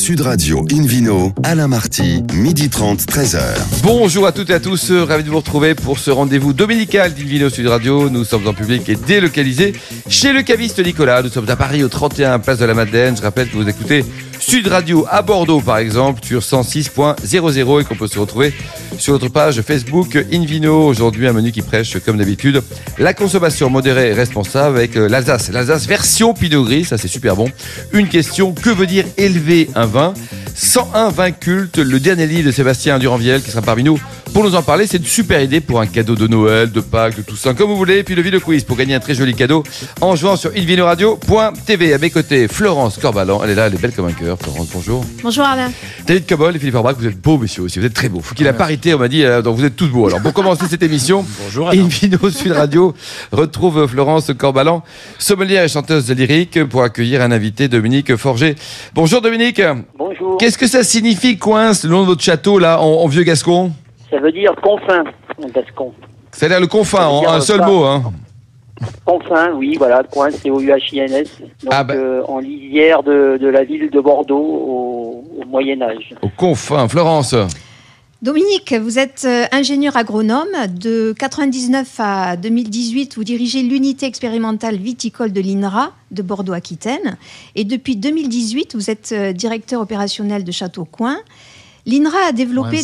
Sud Radio Invino, Alain Marty, 12h30, 13h. Bonjour à toutes et à tous, ravi de vous retrouver pour ce rendez-vous dominical d'Invino Sud Radio. Nous sommes en public et délocalisés chez le caviste Nicolas. Nous sommes à Paris au 31 Place de la Madeleine. Je rappelle que vous écoutez Sud Radio à Bordeaux par exemple sur 106.00 et qu'on peut se retrouver sur notre page Facebook Invino. Aujourd'hui un menu qui prêche comme d'habitude la consommation modérée et responsable avec l'Alsace. L'Alsace version Pinot Gris, ça c'est super bon. Une question, que veut dire élever un vin ? 101 vins cultes, le dernier livre de Sébastien Duranviel qui sera parmi nous pour nous en parler. C'est une super idée pour un cadeau de Noël, de Pâques, de Toussaint, comme vous voulez. Et puis le Vino Quiz pour gagner un très joli cadeau en jouant sur invinoradio.tv. À mes côtés, Florence Corbalan. Elle est là, elle est belle comme un cœur. Florence, bonjour. Bonjour Alain. David Cobol et Philippe Orbach, vous êtes beaux messieurs aussi, vous êtes très beaux. Faut qu'il y ait la parité, on m'a dit, donc vous êtes tous beaux. Alors pour commencer cette émission, bonjour Alain. Invino Sud Radio retrouve Florence Corbalan, sommelière et chanteuse lyrique, pour accueillir un invité, Dominique Forger. Bonjour Dominique. Bonjour. Qu'est-ce que ça signifie coince, le nom de votre château là en vieux gascon ? Ça veut dire confin en gascon. Ça a l'air le confin, en un seul pas. mot. Hein. Confin, oui, voilà, coin, c'est O-U-H-I-N-S. Donc en lisière de la ville de Bordeaux au Moyen-Âge. Au confin, Florence. Dominique, vous êtes ingénieur agronome. De 1999 à 2018, vous dirigez l'unité expérimentale viticole de l'INRA de Bordeaux-Aquitaine. Et depuis 2018, vous êtes directeur opérationnel de Château Coin. L'INRA a développé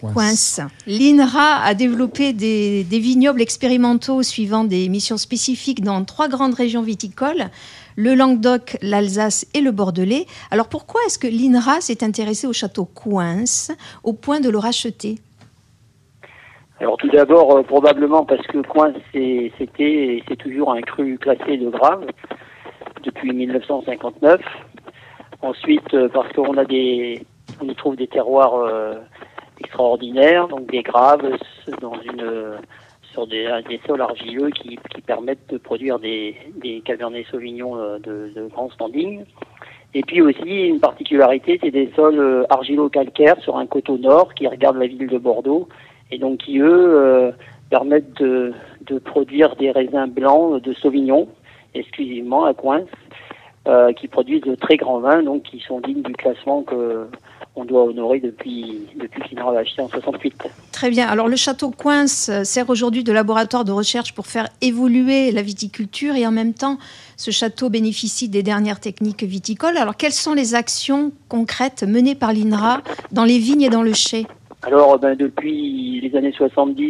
L'INRA a développé des vignobles expérimentaux suivant des missions spécifiques dans 3 grandes régions viticoles, le Languedoc, l'Alsace et le Bordelais. Alors pourquoi est-ce que l'INRA s'est intéressé au château Coince au point de le racheter ? Alors tout d'abord, probablement parce que Coin, c'était et c'est toujours un cru classé de Grave depuis 1959. Ensuite, parce qu'on y trouve des terroirs extraordinaires, donc des graves sur des sols argileux qui permettent de produire des Cabernet Sauvignon de grand standing. Et puis aussi, une particularité, c'est des sols argilo-calcaires sur un coteau nord qui regarde la ville de Bordeaux et donc qui, eux, permettent de produire des raisins blancs de Sauvignon, exclusivement à Coince, qui produisent de très grands vins, donc qui sont dignes du classement qu'on doit honorer depuis l'INRA l'a acheté en 68. Très bien. Alors le château Coince sert aujourd'hui de laboratoire de recherche pour faire évoluer la viticulture et en même temps, ce château bénéficie des dernières techniques viticoles. Alors quelles sont les actions concrètes menées par l'INRA dans les vignes et dans le chai ? Alors depuis les années 70,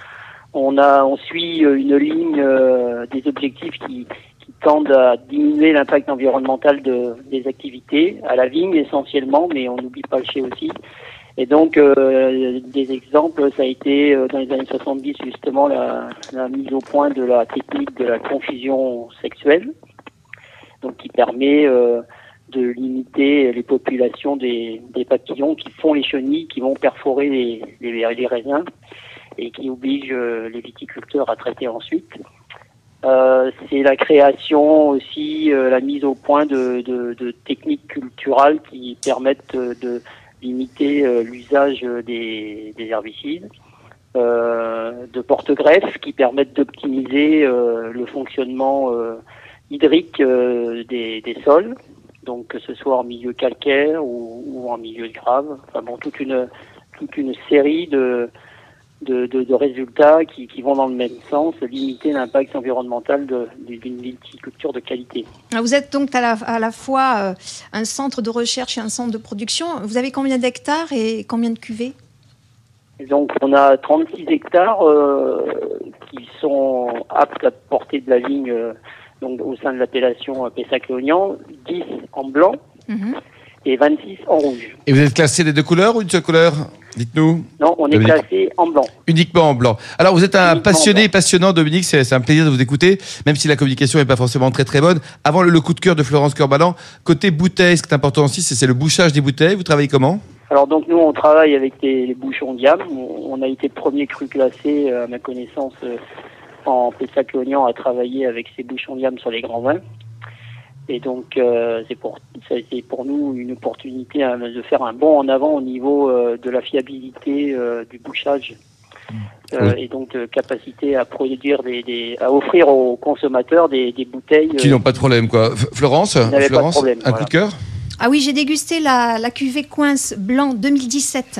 on suit une ligne des objectifs qui tendent à diminuer l'impact environnemental des activités, à la vigne essentiellement, mais on n'oublie pas le chai aussi. Et donc, des exemples, ça a été dans les années 70 justement la mise au point de la technique de la confusion sexuelle, donc qui permet de limiter les populations des papillons qui font les chenilles, qui vont perforer les raisins et qui obligent les viticulteurs à traiter ensuite. C'est la création aussi, la mise au point de techniques culturales qui permettent de limiter l'usage des herbicides, de porte-greffes qui permettent d'optimiser le fonctionnement hydrique des sols, donc que ce soit en milieu calcaire ou en milieu grave. Enfin bon, toute une série de résultats qui vont dans le même sens, limiter l'impact environnemental d'une viticulture de qualité. Vous êtes donc à la fois un centre de recherche et un centre de production. Vous avez combien d'hectares et combien de cuvées ? Donc on a 36 hectares qui sont aptes à porter de la vigne donc au sein de l'appellation Pessac-Léognan, 10 en blanc et 26 en rouge. Et vous êtes classé des 2 couleurs ou une seule couleur ? Dites-nous. Non, on est classé en blanc. Uniquement en blanc. Alors, vous êtes un passionnant, Dominique, c'est un plaisir de vous écouter, même si la communication n'est pas forcément très très bonne. Avant le coup de cœur de Florence Corbalan, côté bouteille, ce qui est important aussi, c'est le bouchage des bouteilles. Vous travaillez comment ? Alors donc nous, on travaille avec les bouchons Diam. On a été le premier cru classé, à ma connaissance, en Pessac-Léognan à travailler avec ces bouchons Diam sur les grands vins. Et donc, ça a été pour nous une opportunité de faire un bond en avant au niveau de la fiabilité du bouchage. Et donc de capacité à produire à offrir aux consommateurs des bouteilles qui n'ont pas de problème, quoi. Florence, pas de problème, un coup de cœur ? Ah oui, j'ai dégusté la cuvée Coince Blanc 2017.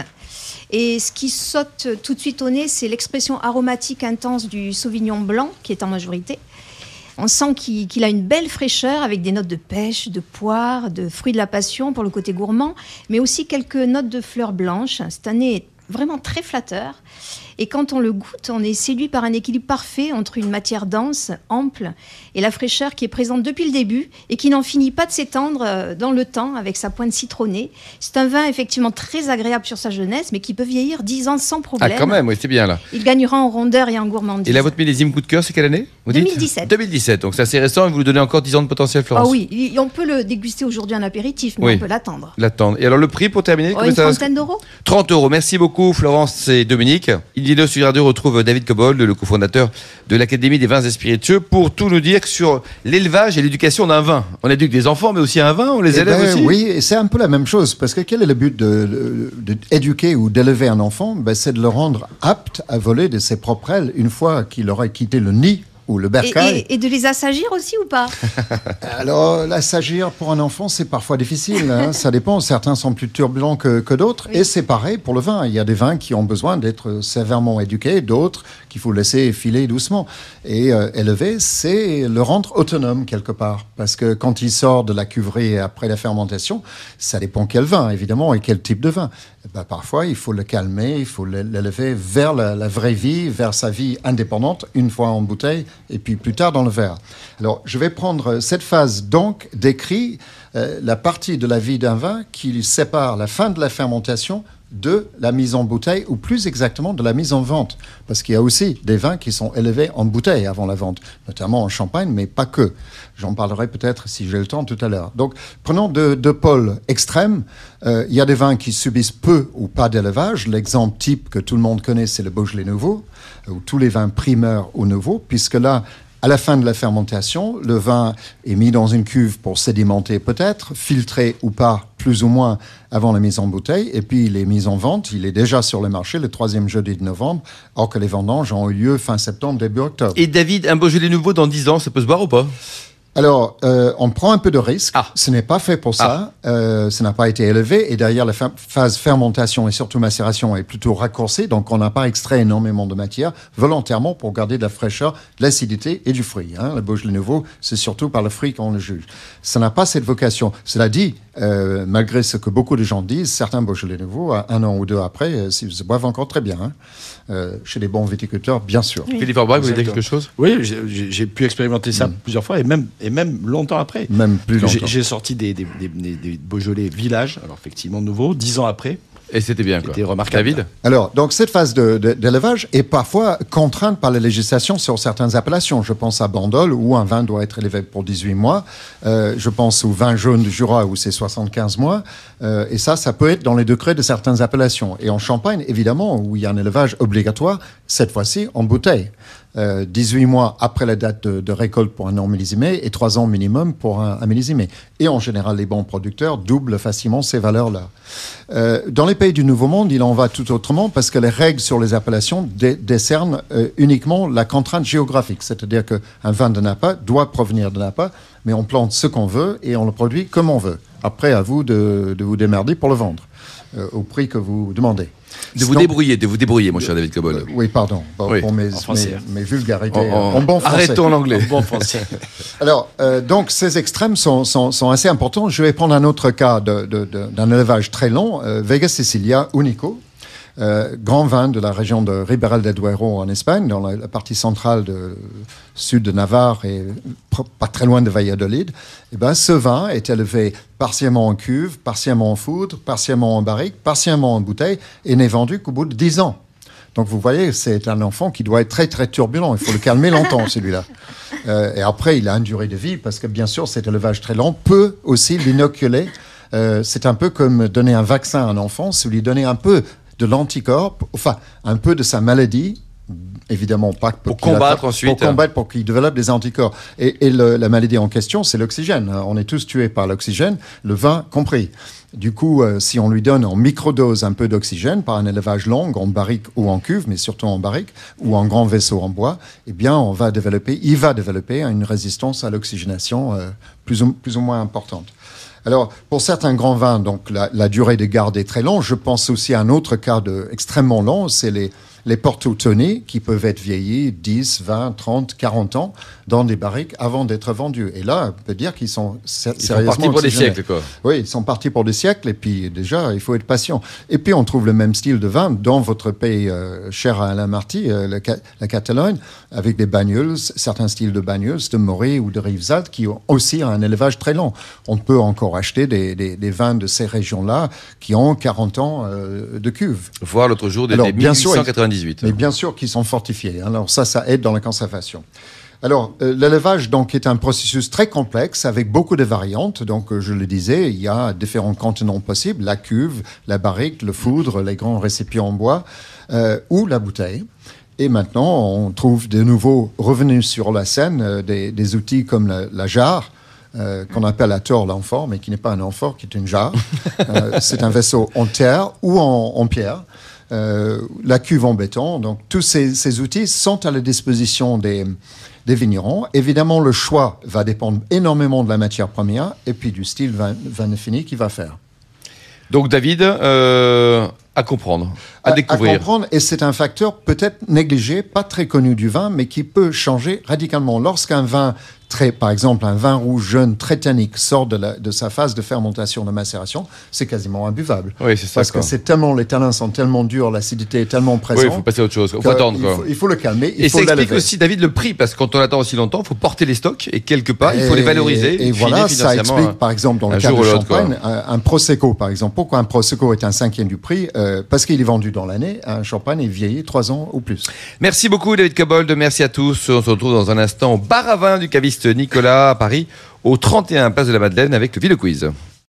Et ce qui saute tout de suite au nez, c'est l'expression aromatique intense du Sauvignon blanc, qui est en majorité. On sent qu'il a une belle fraîcheur avec des notes de pêche, de poire, de fruits de la passion pour le côté gourmand, mais aussi quelques notes de fleurs blanches. C'est un nez vraiment très flatteur. Et quand on le goûte, on est séduit par un équilibre parfait entre une matière dense, ample, et la fraîcheur qui est présente depuis le début et qui n'en finit pas de s'étendre dans le temps avec sa pointe citronnée. C'est un vin effectivement très agréable sur sa jeunesse, mais qui peut vieillir 10 ans sans problème. Ah quand même, oui, c'est bien là. Il gagnera en rondeur et en gourmandise. Et là, votre millésime coup de cœur, c'est quelle année vous dites 2017. 2017, donc c'est assez récent et vous lui donnez encore 10 ans de potentiel, Florence. Ah oui, on peut le déguster aujourd'hui en apéritif, mais Oui. on peut l'attendre. Et alors le prix pour terminer Une trentaine d'euros. 30 €. Merci beaucoup Florence et Dominique. Invino Sud Radio retrouve David Cobold, le cofondateur de l'Académie des vins et spiritueux, pour tout nous dire sur l'élevage et l'éducation d'un vin. On éduque des enfants, mais aussi un vin, on les élève aussi. Oui, et c'est un peu la même chose, parce que quel est le but d'éduquer ou d'élever un enfant? C'est de le rendre apte à voler de ses propres ailes une fois qu'il aura quitté le nid ou le bercail. Et de les assagir aussi ou pas? Alors, l'assagir pour un enfant, c'est parfois difficile. Ça dépend. Certains sont plus turbulents que d'autres. Oui. Et c'est pareil pour le vin. Il y a des vins qui ont besoin d'être sévèrement éduqués, d'autres qu'il faut laisser filer doucement. Et élever, c'est le rendre autonome quelque part. Parce que quand il sort de la cuverie après la fermentation, ça dépend quel vin, évidemment, et quel type de vin. Parfois, il faut le calmer, il faut l'élever vers la vraie vie, vers sa vie indépendante, une fois en bouteille, et puis plus tard dans le verre. Alors, je vais prendre cette phase, donc, décrit la partie de la vie d'un vin qui sépare la fin de la fermentation de la mise en bouteille, ou plus exactement de la mise en vente. Parce qu'il y a aussi des vins qui sont élevés en bouteille avant la vente, notamment en Champagne, mais pas que. J'en parlerai peut-être, si j'ai le temps, tout à l'heure. Donc, prenons deux pôles extrêmes. Il y a des vins qui subissent peu ou pas d'élevage. L'exemple type que tout le monde connaît, c'est le Beaujolais Nouveau, ou tous les vins primeurs au nouveau, puisque là, à la fin de la fermentation, le vin est mis dans une cuve pour sédimenter peut-être, filtré ou pas, plus ou moins, avant la mise en bouteille. Et puis, il est mis en vente. Il est déjà sur le marché le 3e jeudi de novembre, alors que les vendanges ont eu lieu fin septembre, début octobre. Et David, un Beaujolais Nouveau dans 10 ans, ça peut se boire ou pas? Alors, on prend un peu de risque. Ah. Ce n'est pas fait pour ça. Ça n'a pas été élevé. Et derrière, la phase fermentation et surtout macération est plutôt raccourcie. Donc, on n'a pas extrait énormément de matière volontairement pour garder de la fraîcheur, de l'acidité et du fruit. Le Beaujolais Nouveau, c'est surtout par le fruit qu'on le juge. Ça n'a pas cette vocation. Cela dit, malgré ce que beaucoup de gens disent, certains Beaujolais Nouveaux, 1 an ou 2 après, se boivent encore très bien. Chez les bons viticulteurs, bien sûr. Oui. Philippe Orbach, vous voulez dire quelque chose? Oui, j'ai pu expérimenter ça plusieurs fois, et même longtemps après. Même plus longtemps. J'ai sorti des Beaujolais Village, alors effectivement nouveaux, 10 ans après. Et c'était bien, quoi. C'était remarquable. David? Alors, donc, cette phase d'élevage est parfois contrainte par la législation sur certaines appellations. Je pense à Bandol, où un vin doit être élevé pour 18 mois. Je pense au vin jaune du Jura, où c'est 75 mois. Et ça peut être dans les degrés de certaines appellations. Et en Champagne, évidemment, où il y a un élevage obligatoire, cette fois-ci en bouteille. 18 mois après la date de récolte pour un an millésimé et 3 ans minimum pour un millésimé. Et en général, les bons producteurs doublent facilement ces valeurs-là. Dans les pays du Nouveau Monde, il en va tout autrement parce que les règles sur les appellations décernent uniquement la contrainte géographique. C'est-à-dire qu'un vin de Napa doit provenir de Napa, mais on plante ce qu'on veut et on le produit comme on veut. Après, à vous de vous démerder pour le vendre au prix que vous demandez. De vous débrouiller, mon cher David Cobold. Oui, pardon, pour mes vulgarités en bon français. Arrêtons l'anglais. En bon français. Alors, donc, ces extrêmes sont assez importants. Je vais prendre un autre cas d'un élevage très long, Vega Sicilia Unico. Grand vin de la région de Ribera del Duero en Espagne, dans la partie centrale sud de Navarre et pas très loin de Valladolid. Et ce vin est élevé partiellement en cuve, partiellement en foudre, partiellement en barrique, partiellement en bouteille et n'est vendu qu'au bout de 10 ans. Donc vous voyez, c'est un enfant qui doit être très très turbulent. Il faut le calmer longtemps, celui-là. Et après, il a une durée de vie parce que bien sûr, cet élevage très lent peut aussi l'inoculer. C'est un peu comme donner un vaccin à un enfant, c'est lui donner un peu de l'anticorps, enfin un peu de sa maladie, évidemment pas pour combattre ensuite. Pour combattre, pour qu'il développe des anticorps. Et la maladie en question, c'est l'oxygène. On est tous tués par l'oxygène, le vin compris. Du coup, si on lui donne en microdose un peu d'oxygène par un élevage long, en barrique ou en cuve, mais surtout en barrique, ou en grand vaisseau en bois, eh bien, il va développer une résistance à l'oxygénation plus ou moins importante. Alors, pour certains grands vins, donc la durée de garde est très longue. Je pense aussi à un autre cas extrêmement long, c'est les Porto Tony qui peuvent être vieillis 10, 20, 30, 40 ans dans des barriques avant d'être vendus. Et là, on peut dire qu'ils sont sérieusement Ils sont partis pour des siècles, quoi. Oui, ils sont partis pour des siècles. Et puis, déjà, il faut être patient. Et puis, on trouve le même style de vin dans votre pays cher à Alain Marty, la Catalogne, avec des bagnoles, certains styles de bagnoles, de Morée ou de Rivesaltes, qui ont aussi un élevage très long. On peut encore acheter des vins de ces régions-là qui ont 40 ans de cuve. Voir l'autre jour des 1898. Mais bien sûr qu'ils sont fortifiés. Alors ça aide dans la conservation. Alors, l'élevage, donc, est un processus très complexe avec beaucoup de variantes. Donc, je le disais, il y a différents contenants possibles, la cuve, la barrique, le foudre, les grands récipients en bois ou la bouteille. Et maintenant, on trouve de nouveau revenus sur la scène des outils comme la jarre, qu'on appelle à tort l'amphore, mais qui n'est pas un amphore, qui est une jarre. C'est un vaisseau en terre ou en pierre. La cuve en béton. Donc, tous ces outils sont à la disposition des vignerons. Évidemment, le choix va dépendre énormément de la matière première et puis du style vin fini qu'il va faire. Donc, David, à comprendre, à découvrir. À comprendre, et c'est un facteur peut-être négligé, pas très connu du vin, mais qui peut changer radicalement. Lorsqu'un vin par exemple, un vin rouge jeune très tannique sort de sa phase de fermentation, de macération, c'est quasiment imbuvable. Oui, c'est ça. Parce que les tanins sont tellement durs, l'acidité est tellement présente. Oui, il faut passer à autre chose. Il faut attendre. Il faut le calmer. Et ça explique aussi, David, le prix, parce que quand on attend aussi longtemps, il faut porter les stocks et quelque part, il faut les valoriser. Et voilà, ça explique, par exemple, dans le cas de Champagne, un Prosecco, par exemple. Pourquoi un Prosecco est un cinquième du prix? Parce qu'il est vendu dans l'année. Un Champagne est vieilli 3 ans ou plus. Merci beaucoup, David Cobold. Merci à tous. On se retrouve dans un instant au bar à vin du caviste Nicolas à Paris, au 31 Place de la Madeleine avec le Vino Quiz.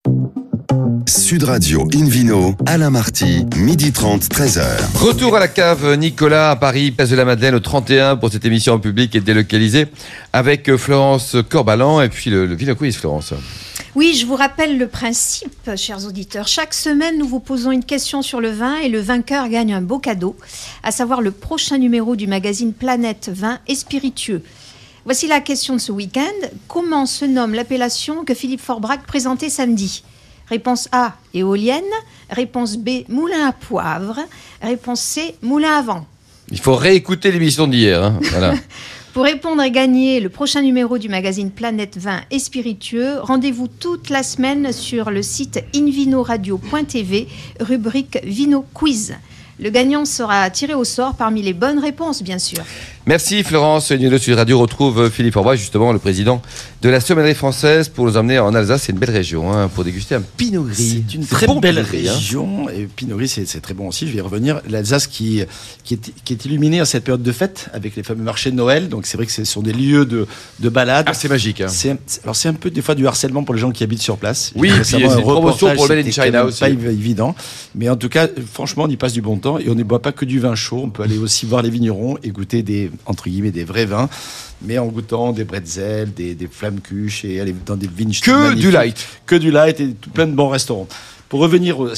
Sud Radio Invino, Alain Marty, 12h30, 13h. Retour à la cave Nicolas à Paris, Place de la Madeleine au 31 pour cette émission en public et délocalisée avec Florence Corbalan et puis le Vino Quiz, Florence. Oui, je vous rappelle le principe, chers auditeurs. Chaque semaine, nous vous posons une question sur le vin et le vainqueur gagne un beau cadeau, à savoir le prochain numéro du magazine Planète Vin et Spiritueux. Voici la question de ce week-end. Comment se nomme l'appellation que Philippe Forbrac présentait samedi? Réponse A, éolienne. Réponse B, moulin à poivre. Réponse C, moulin à vent. Il faut réécouter l'émission d'hier. Hein. Voilà. Pour répondre et gagner le prochain numéro du magazine Planète Vin et Spiritueux, rendez-vous toute la semaine sur le site invinoradio.tv, rubrique Vino Quiz. Le gagnant sera tiré au sort parmi les bonnes réponses, bien sûr. Merci Florence. Numéro Sud Radio retrouve Philippe Forbrac, justement le président de la Sommellerie française, pour nous emmener en Alsace. C'est une belle région pour déguster un Pinot Gris. C'est une très belle région. Et Pinot Gris, c'est très bon aussi. Je vais y revenir. L'Alsace qui est illuminée à cette période de fête avec les fameux marchés de Noël. Donc c'est vrai que ce sont des lieux de balade. Ah, c'est magique. Hein. C'est un peu des fois du harcèlement pour les gens qui habitent sur place. Oui, et puis il y a une promotion pour le Made in China aussi. Pas évident. Mais en tout cas, franchement, on y passe du bon temps et on ne boit pas que du vin chaud. On peut aller aussi voir les vignerons et goûter entre guillemets des vrais vins, mais en goûtant des bretzels, des flammekuche et aller dans des vignes que du light et plein de bons restaurants. Pour revenir à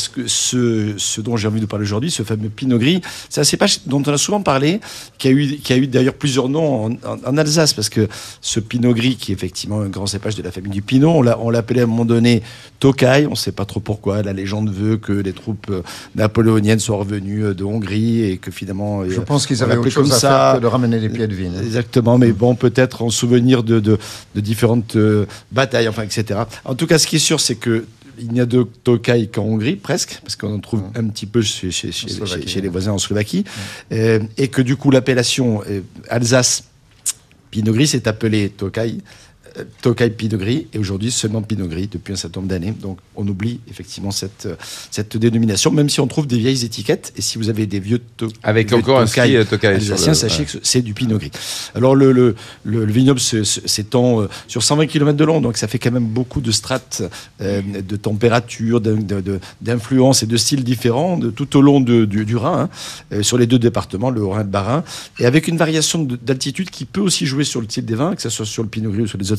ce dont j'ai envie de parler aujourd'hui, ce fameux Pinot Gris, c'est un cépage dont on a souvent parlé, qui a eu d'ailleurs plusieurs noms en Alsace, parce que ce Pinot Gris, qui est effectivement un grand cépage de la famille du Pinot, on l'appelait à un moment donné Tokaj, on ne sait pas trop pourquoi. La légende veut que les troupes napoléoniennes soient revenues de Hongrie et que finalement... Je pense qu'ils avaient autre chose à faire que de ramener des pieds de vigne. Exactement, mais bon, peut-être en souvenir de différentes batailles, enfin, etc. En tout cas, ce qui est sûr, c'est que il n'y a de Tokaj qu'en Hongrie, presque, parce qu'on en trouve un petit peu chez les voisins en Slovaquie, et que du coup l'appellation Alsace Pinot Gris s'est appelée Tokaj Pinot Gris, et aujourd'hui seulement Pinot Gris depuis un certain nombre d'années. Donc on oublie effectivement cette dénomination, même si on trouve des vieilles étiquettes. Et si vous avez des vieux avec encore un ski Tokaj alsacien, sachez que c'est du Pinot Gris. Alors le vignoble s'étend sur 120 km de long, donc ça fait quand même beaucoup de strates, de température, d'influences et de styles différents tout au long du Rhin, sur les deux départements, le Haut-Rhin et le Bas-Rhin, et avec une variation d'altitude qui peut aussi jouer sur le style des vins, que ce soit sur le Pinot Gris ou sur les autres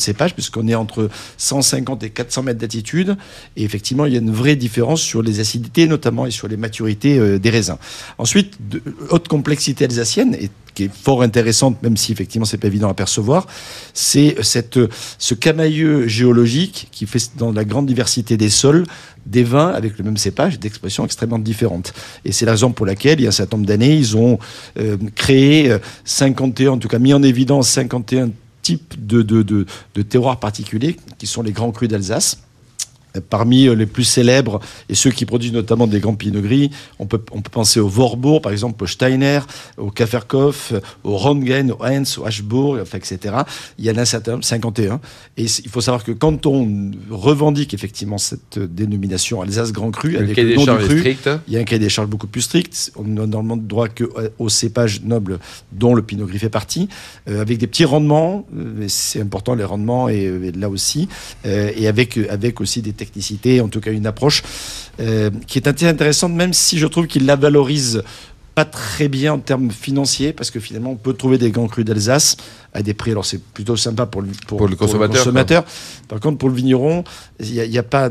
cépage, puisqu'on est entre 150 et 400 mètres d'altitude. Et effectivement, il y a une vraie différence sur les acidités, notamment, et sur les maturités des raisins. Ensuite, haute complexité alsacienne, et qui est fort intéressante, même si effectivement c'est pas évident à percevoir, c'est ce camailleux géologique qui fait dans la grande diversité des sols des vins avec le même cépage, d'expressions extrêmement différentes. Et c'est la raison pour laquelle, il y a un certain nombre d'années, ils ont créé 51, en tout cas mis en évidence 51 types de terroirs particuliers, qui sont les grands crus d'Alsace. Parmi les plus célèbres et ceux qui produisent notamment des grands pinots gris, on peut penser au Warburg, par exemple, au Steiner, au Kaferkopf, au Röntgen, au Heinz, au Ashburg, enfin, etc. Il y en a un certain nombre, 51. Et il faut savoir que quand on revendique effectivement cette dénomination Alsace Grand Cru, avec le nom du cru, il y a un cahier des charges beaucoup plus strict. On n'a normalement droit qu'aux cépages nobles dont le pinot gris fait partie, avec des petits rendements, c'est important les rendements, et là aussi, et avec aussi des technicité, en tout cas une approche qui est assez intéressante, même si je trouve qu'il la valorise pas très bien en termes financiers, parce que finalement on peut trouver des grands crus d'Alsace à des prix, alors c'est plutôt sympa pour le consommateur. Par contre, pour le vigneron, il y a pas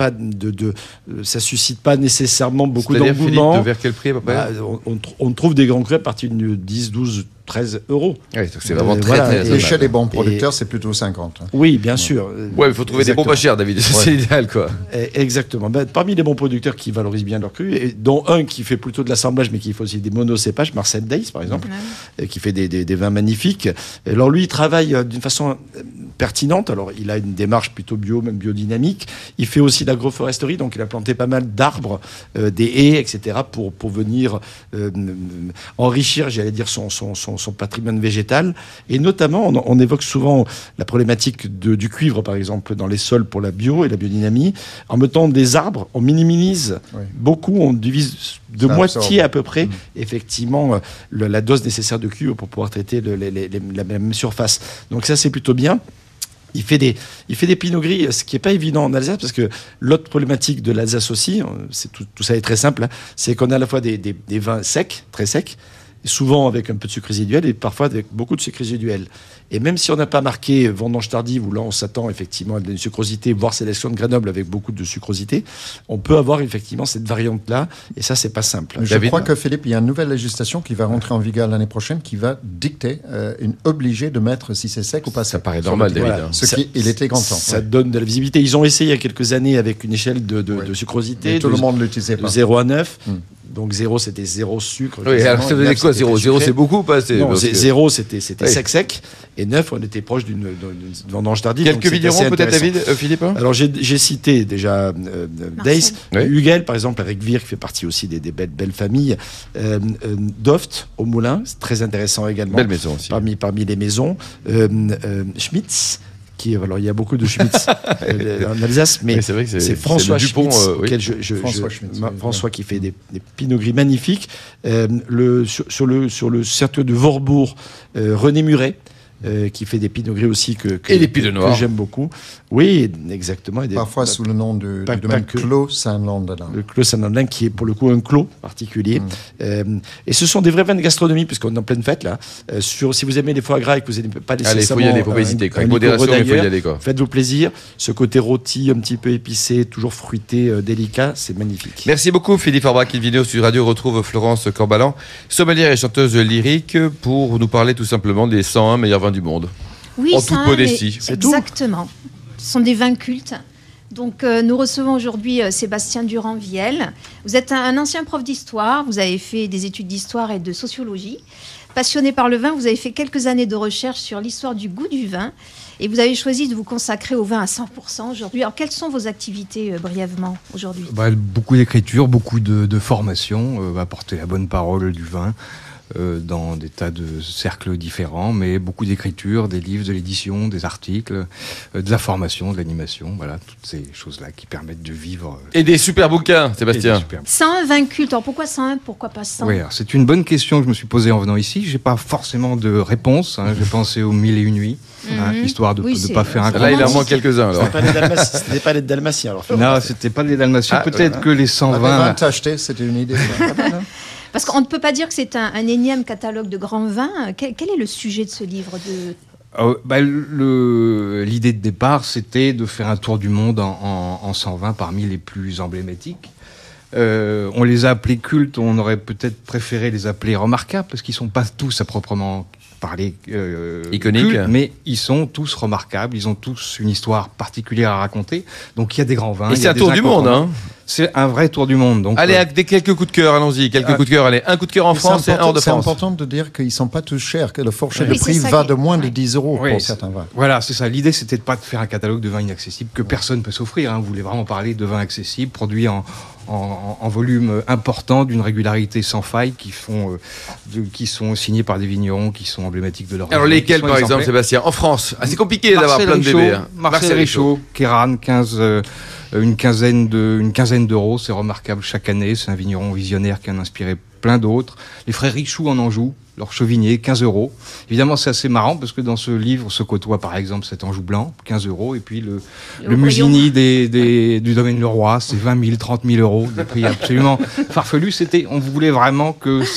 ça suscite pas nécessairement beaucoup d'engouement. Vers quel prix à peu près? On trouve des grands crus à partir de 10, 12, 13 euros. Oui, donc c'est vraiment très et chez les bons producteurs, c'est plutôt 50. Oui, bien sûr. Ouais, il faut trouver des bons pas chers, David. C'est l'idéal, quoi. Exactement. Parmi les bons producteurs qui valorisent bien leurs crus, et dont un qui fait plutôt de l'assemblage, mais qui fait aussi des monocépages, Marcel Deis, par exemple, qui fait des vins magnifiques. Alors lui, il travaille d'une façon pertinente. Alors il a une démarche plutôt bio, même biodynamique. Il fait aussi l'agroforesterie, donc il a planté pas mal d'arbres, des haies, etc., pour venir enrichir, j'allais dire, son patrimoine végétal. Et notamment, on évoque souvent la problématique du cuivre, par exemple, dans les sols pour la bio et la biodynamie. En mettant des arbres, on minimise beaucoup, on divise de moitié à peu près, effectivement, la dose nécessaire de cuivre pour pouvoir traiter la même surface. Donc ça, c'est plutôt bien. Il fait des pinots gris, ce qui n'est pas évident en Alsace, parce que l'autre problématique de l'Alsace aussi, tout ça est très simple, c'est qu'on a à la fois des vins secs, très secs, souvent avec un peu de sucre résiduel et parfois avec beaucoup de sucre résiduel. Et même si on n'a pas marqué vendange tardive, où là on s'attend effectivement à une sucrosité, voire sélection de Grenoble avec beaucoup de sucrosité, on peut avoir effectivement cette variante-là, et ça c'est pas simple. Je crois que Philippe, il y a une nouvelle législation qui va rentrer en vigueur l'année prochaine, qui va dicter obligé de mettre si c'est sec ou pas sec. Ça paraît normal, David. Voilà. Il était grand temps. Ça donne de la visibilité. Ils ont essayé il y a quelques années avec une échelle de sucrosité. Mais tout le monde ne l'utilisait pas. De 0 à 9. Donc 0, c'était 0 sucre. Oui, alors ça faisait quoi 0 0, c'est beaucoup ou pas? Non, 0, c'était sec. Et 9, on était proche d'une vendange tardive. Quelques vignerons peut-être, David, Philippe? Alors j'ai cité déjà Deis, Hugel par exemple, avec Vir, qui fait partie aussi des belles familles. Doft au Moulin, c'est très intéressant également. Belle maison aussi. Parmi les maisons. Schmitz. Alors il y a beaucoup de Schmitz en Alsace, mais c'est vrai que c'est François Dupont, Schmitz, François qui fait des pinots gris magnifiques. Sur le cercle de Warburg, René Muret, qui fait des pinots gris aussi que les pinots noirs que j'aime beaucoup. Oui, exactement. Parfois sous le nom du domaine Clos Saint-Landelin. Le Clos Saint-Landelin, qui est pour le coup un clos particulier. Et ce sont des vrais vins de gastronomie, puisqu'on est en pleine fête là. Si vous aimez les foie gras et que vous n'aimez pas les il faut y aller, faut pas hésiter. Avec modération, il faut y aller. Faites-vous plaisir. Ce côté rôti, un petit peu épicé, toujours fruité, délicat, c'est magnifique. Merci beaucoup Philippe Forbach. Une vidéo sur Radio retrouve Florence Corbalan, sommelière et chanteuse lyrique, pour nous parler tout simplement des 101 meilleurs vins du monde. Oui, en toute modestie. C'est exactement. Ce sont des vins cultes. Donc, nous recevons aujourd'hui Sébastien Durand-Viel. Vous êtes un ancien prof d'histoire. Vous avez fait des études d'histoire et de sociologie. Passionné par le vin, vous avez fait quelques années de recherche sur l'histoire du goût du vin. Et vous avez choisi de vous consacrer au vin à 100% aujourd'hui. Alors, quelles sont vos activités brièvement aujourd'hui? Beaucoup d'écriture, beaucoup de formation, apporter la bonne parole du vin. Dans des tas de cercles différents, mais beaucoup d'écriture, des livres, de l'édition, des articles, de la formation, de l'animation, voilà, toutes ces choses-là qui permettent de vivre. Et des super bouquins, Sébastien. 101 vins cultes. Alors pourquoi 101, pourquoi pas 100? Oui, c'est une bonne question que je me suis posée en venant ici. J'ai pas forcément de réponse. J'ai pensé aux 1001 nuits, histoire de ne pas faire un grand. Là, il en manque quelques-uns. Alors. C'était pas les Dalmatiens. Alors. Non, c'était pas les Dalmatiens. Peut-être que les 120. Les 20 achetés, c'était une idée. Parce qu'on ne peut pas dire que c'est un énième catalogue de grands vins. Quel est le sujet de ce livre L'idée de départ, c'était de faire un tour du monde en 100 vins parmi les plus emblématiques. On les a appelés cultes, on aurait peut-être préféré les appeler remarquables, parce qu'ils ne sont pas tous à proprement parler iconiques, cultes, mais ils sont tous remarquables, ils ont tous une histoire particulière à raconter. Donc il y a des grands vins. Et c'est un tour du monde, hein. C'est un vrai tour du monde. Donc, allez, avec quelques coups de cœur, allons-y. Quelques coups de cœur, allez. Un coup de cœur en France et un hors de France. C'est important de dire qu'ils ne sont pas tous chers, que le fourchette Oui, de prix va de moins de 10 euros Oui, pour certains vins. Voilà, c'est ça. L'idée, c'était de pas de faire un catalogue de vins inaccessibles que personne ne peut s'offrir. Hein. Vous voulez vraiment parler de vins accessibles, produits en volume important, d'une régularité sans faille, qui sont signés par des vignerons qui sont emblématiques de leur Alors région, lesquels, par exemple, Sébastien? En France, c'est compliqué d'avoir plein de bébés. Hein. Marcel Richaud, Kéran, une quinzaine d'euros, c'est remarquable chaque année. C'est un vigneron visionnaire qui en a inspiré plein d'autres. Les frères Richoux en Anjou, leur Chauvigné, 15 euros. Évidemment, c'est assez marrant parce que dans ce livre se côtoie par exemple cet Anjou blanc, 15 euros, et puis le Musigny du domaine Leroy, c'est 20 000, 30 000 euros, des prix absolument farfelus. On voulait vraiment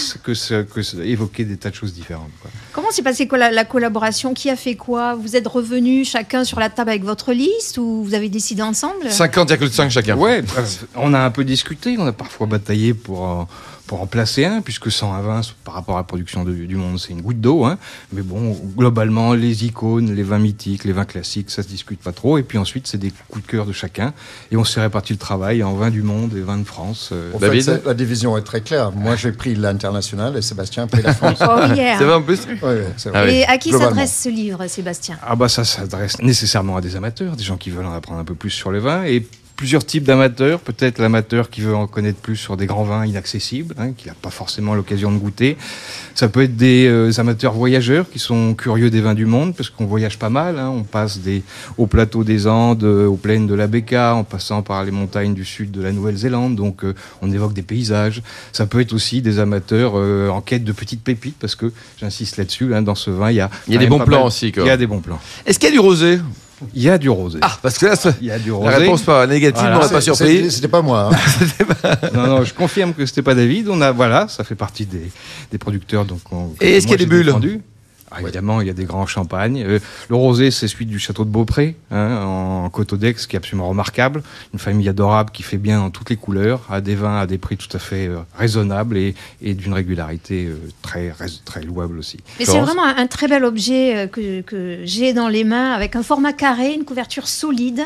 évoquer des tas de choses différentes, quoi. Comment s'est passée la collaboration? Qui a fait quoi? Vous êtes revenus chacun sur la table avec votre liste ou vous avez décidé ensemble? 50,5 chacun. Ouais, on a un peu discuté, on a parfois bataillé pour en placer un, puisque 101 vins, par rapport à la production du monde, c'est une goutte d'eau, hein. Mais bon, globalement, les icônes, les vins mythiques, les vins classiques, ça se discute pas trop. Et puis ensuite, c'est des coups de cœur de chacun. Et on s'est réparti le travail en vins du monde et vins de France. David, la division est très claire. Moi, j'ai pris l'international et Sébastien a pris la France. Oh, yeah. C'est vrai en plus? Oui, c'est vrai. Et à qui s'adresse ce livre, Sébastien? Ça s'adresse nécessairement à des amateurs, des gens qui veulent en apprendre un peu plus sur le vin, et plusieurs types d'amateurs. Peut-être l'amateur qui veut en connaître plus sur des grands vins inaccessibles, hein, qui n'a pas forcément l'occasion de goûter. Ça peut être des amateurs voyageurs qui sont curieux des vins du monde, parce qu'on voyage pas mal, hein. On passe au plateau des Andes, aux plaines de la Béka, en passant par les montagnes du sud de la Nouvelle-Zélande. Donc on évoque des paysages. Ça peut être aussi des amateurs en quête de petites pépites, parce que j'insiste là-dessus, hein, dans ce vin, il y a des bons plans aussi, quoi. Il y a des bons plans. Est-ce qu'il y a du rosé? Il y a du rosé. Ah, parce que là, il y a du rosé. La réponse pas négative, Voilà. on n'a pas surpris. C'était pas moi. Hein. Non, je confirme que c'était pas David. Ça fait partie des producteurs. Donc et est-ce qu'il y a des bulles? Évidemment, il y a des grands champagnes. Le rosé, c'est celui du château de Beaupré, hein, en Côte-d'Aix, qui est absolument remarquable. Une famille adorable qui fait bien en toutes les couleurs, a des vins à des prix tout à fait raisonnables et d'une régularité très louable aussi. Mais c'est vraiment un très bel objet que j'ai dans les mains, avec un format carré, une couverture solide.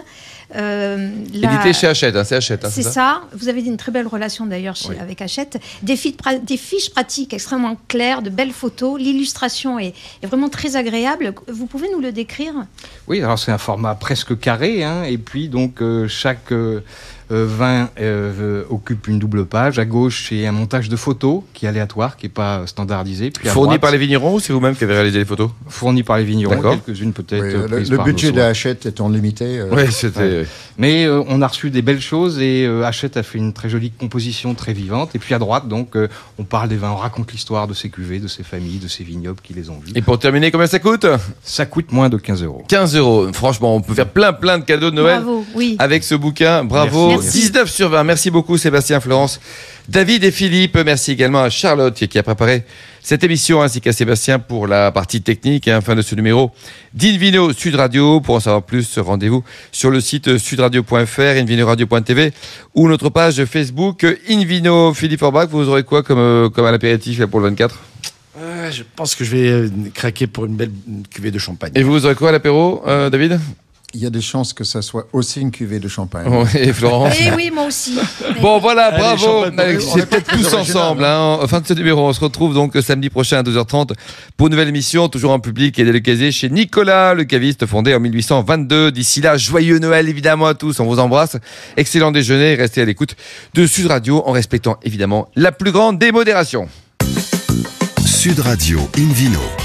Édité chez Hachette, hein, c'est Hachette. Hein, c'est ça. Vous avez une très belle relation d'ailleurs avec Hachette. Des fiches pratiques extrêmement claires, de belles photos. L'illustration est vraiment très agréable. Vous pouvez nous le décrire? Oui, alors c'est un format presque carré, hein, et puis donc chaque vin occupe une double page. À gauche, c'est un montage de photos qui est aléatoire, qui n'est pas standardisé. Puis fourni par les vignerons ou c'est vous-même qui avez réalisé les photos? Fourni par les vignerons, quelques-unes peut-être. Oui, le budget de Hachette étant limité. Oui, c'était. Mais on a reçu des belles choses et Hachette a fait une très jolie composition très vivante. Et puis à droite, donc, on parle des vins, on raconte l'histoire de ces cuvées, de ces familles, de ces vignobles qui les ont vus. Et pour terminer, combien ça coûte? Ça coûte moins de 15 euros. 15 euros. Franchement, on peut faire plein de cadeaux de Noël. Bravo, oui. Avec ce bouquin. Bravo. Merci. 19 sur 20. Merci beaucoup, Sébastien, Florence, David et Philippe. Merci également à Charlotte qui a préparé cette émission, ainsi qu'à Sébastien pour la partie technique. Fin de ce numéro d'Invino Sud Radio. Pour en savoir plus, rendez-vous sur le site sudradio.fr, invinoradio.tv ou notre page Facebook Invino. Philippe Orbach, vous aurez quoi comme à l'apéritif là, pour le 24? Je pense que je vais craquer pour une belle cuvée de champagne. Et vous aurez quoi à l'apéro, David? Il y a des chances que ça soit aussi une cuvée de champagne. Oh, et Florence? Eh oui, moi aussi. Bon, voilà, bravo. Allez, C'est peut-être tous ensemble. Hein. Fin de ce numéro, on se retrouve donc samedi prochain à 12h30 pour une nouvelle émission, toujours en public et délocalisée chez Nicolas, le caviste fondé en 1822. D'ici là, joyeux Noël évidemment à tous. On vous embrasse. Excellent déjeuner. Restez à l'écoute de Sud Radio en respectant évidemment la plus grande démodération. Sud Radio Invino.